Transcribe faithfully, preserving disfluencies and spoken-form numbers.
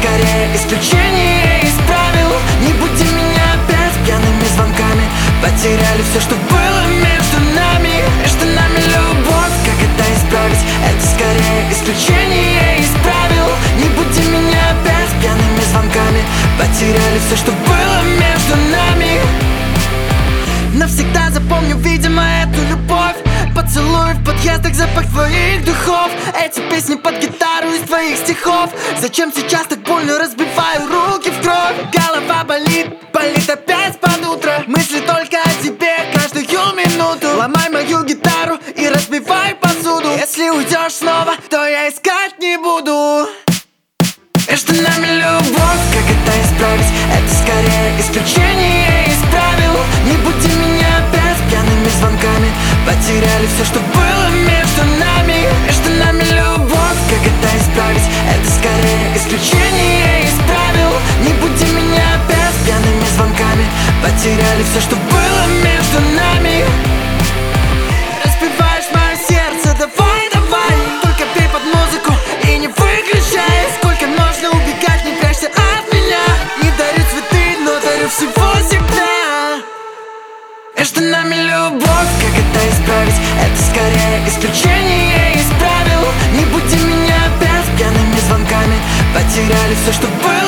скорее исключение из правил. Не буди меня опять пьяными звонками. Потеряли все, что было между нами. Между нами любовь, как это исправить? Это скорее исключение из правил. Не буди меня опять пьяными звонками. Потеряли все, что было между нами. Навсегда запомню, видимо, эту любовь. Поцелуй в подъездах, запах твоих духов. Эти песни под гитару из твоих стихов. Зачем сейчас так больно, разбиваю руки в кровь. Голова болит, болит опять под утро. Мысли только о тебе каждую минуту. Ломай мою гитару и разбивай посуду. Если уйдешь снова, то я искать не буду. Между нами любовь, как это исправить? Это скорее исключение из правил. Не буди меня опять пьяными звонками. Потеряли все, что было между нами. Между нами любовь, как это исправить? Это скорее исключение из правил. Не буди меня опять пьяными звонками. Потеряли все, что было между нами. Разбиваешь мое сердце, давай, давай. Только пей под музыку и не выключай. Сколько можно убегать, не прячься от меня. Не дарю цветы, но дарю всего себя. Между нами любовь, как это исправить? Это скорее исключение из правил. Не буди меня опять пьяными звонками. Потеряли все, что было